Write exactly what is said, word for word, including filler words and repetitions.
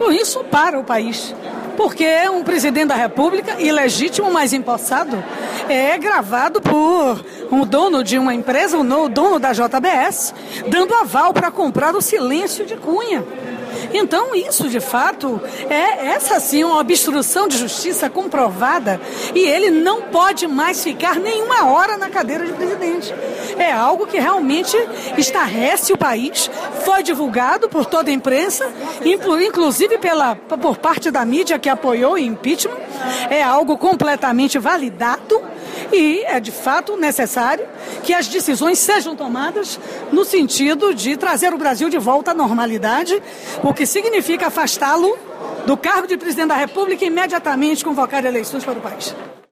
com isso para o país. Porque um presidente da República, ilegítimo, mas empossado, é gravado por um dono de uma empresa, o dono da J B S, dando aval para comprar o silêncio de Cunha. Então, isso, de fato, é essa sim uma obstrução de justiça comprovada e ele não pode mais ficar nenhuma hora na cadeira de presidente. É algo que realmente estarrece o país, foi divulgado por toda a imprensa, inclusive pela, por parte da mídia que apoiou o impeachment, é algo completamente validado e é de fato necessário que as decisões sejam tomadas no sentido de trazer o Brasil de volta à normalidade, o que significa afastá-lo do cargo de presidente da República e imediatamente convocar eleições para o país.